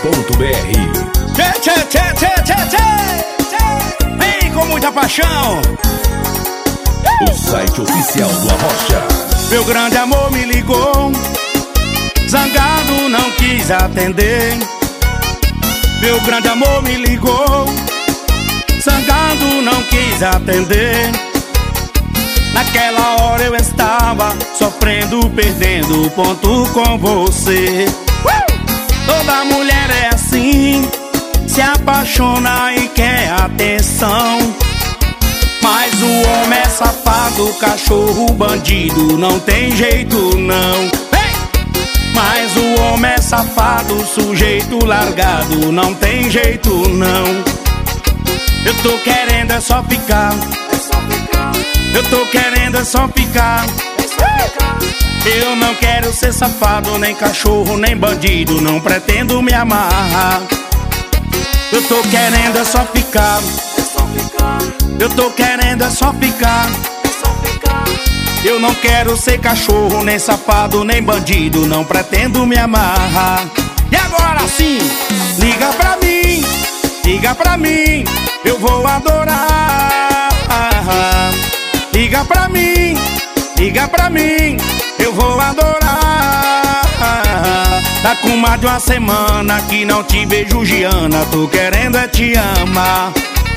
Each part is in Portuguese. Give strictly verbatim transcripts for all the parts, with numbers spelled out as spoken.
ponto b r. Tchê, tchê, tchê, tchê, tchê, tchê. Vem com muita paixão. O site oficial do Arrocha. Meu grande amor me ligou, zangado não quis atender. Meu grande amor me ligou, zangado não quis atender. Naquela hora eu estava sofrendo, perdendo o ponto com você. Toda mulher é assim, se apaixona e quer atenção. Mas o homem é safado, cachorro, bandido, não tem jeito não. Hey! Mas o homem é safado, sujeito largado, não tem jeito não. Eu tô querendo é só ficar, É só ficar, eu tô querendo é só ficar. é só ficar, Eu não quero ser safado, nem cachorro, nem bandido, não pretendo me amarrar. Eu tô querendo é só ficar, é só ficar, eu tô querendo é só ficar. é só ficar. Eu não quero ser cachorro, nem safado, nem bandido, não pretendo me amarrar. E agora sim, liga pra mim, liga pra mim, eu vou adorar. Liga pra mim, liga pra mim, eu vou adorar. Tá com mais de uma semana que não te vejo, Giana, tô querendo é te amar.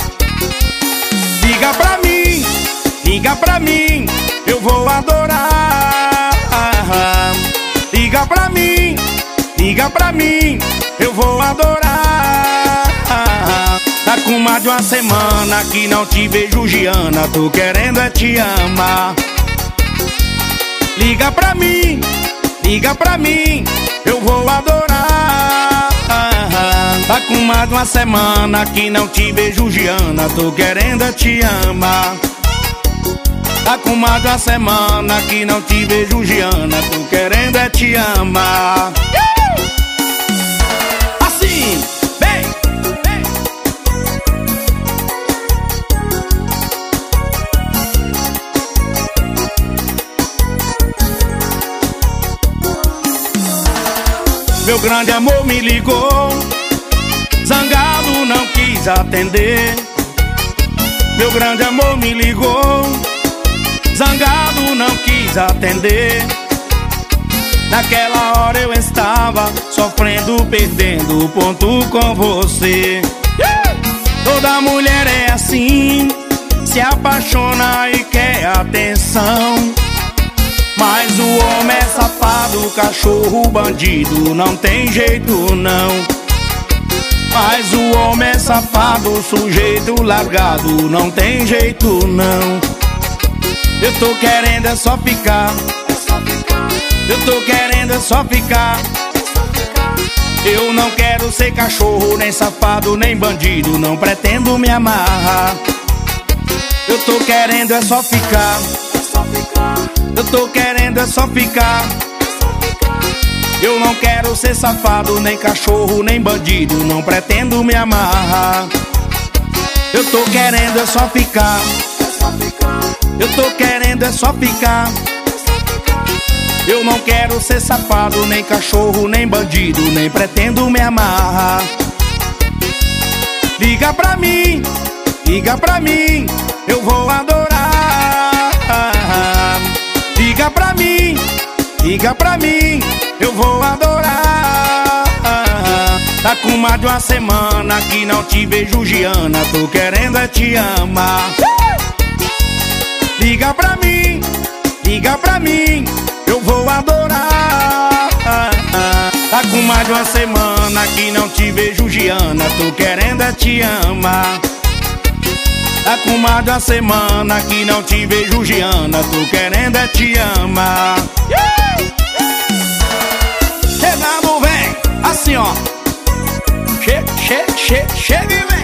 Liga pra mim, liga pra mim, eu vou adorar. Liga pra mim, liga pra mim, eu vou adorar. Tá com mais de uma semana que não te vejo, Giana, tô querendo é te amar. Liga pra mim, liga pra mim, eu vou adorar. Tá com mais de uma semana que não te vejo, Giana, tô querendo é te amar. Tá com mais de uma semana que não te vejo, Giana, tô querendo é te amar. Assim, vem, vem. Meu grande amor me ligou, zangado não quis atender. Meu grande amor me ligou, zangado não quis atender. Naquela hora eu estava sofrendo, perdendo o ponto com você. Toda mulher é assim, se apaixona e quer atenção. Mas o homem é safado, cachorro, bandido, não tem jeito não. Mas o homem é safado, sujeito largado, não tem jeito não. Eu tô querendo é só ficar, É só ficar, eu tô querendo é só ficar. é só ficar, Eu não quero ser cachorro, nem safado, nem bandido, não pretendo me amarrar. Eu tô querendo é só ficar, é só ficar, eu tô querendo é só ficar. é só ficar. Eu não quero ser safado, nem cachorro, nem bandido, não pretendo me amarrar. Eu tô querendo é só ficar, É só ficar, eu tô querendo é só ficar. é só ficar, Eu não quero ser safado, nem cachorro, nem bandido, nem pretendo me amarrar. Liga pra mim, liga pra mim, eu vou adorar. Liga pra mim, liga pra mim, eu vou adorar. Tá com mais de uma semana que não te vejo, Giana, tô querendo é te amar. Liga pra mim, liga pra mim, eu vou adorar. Tá com mais de uma semana que não te vejo, Giana, tô querendo é te amar. Tá com mais de uma semana que não te vejo, Giana, tô querendo é te amar. Chegando, vem, assim ó. Che, che, che, chega e vem.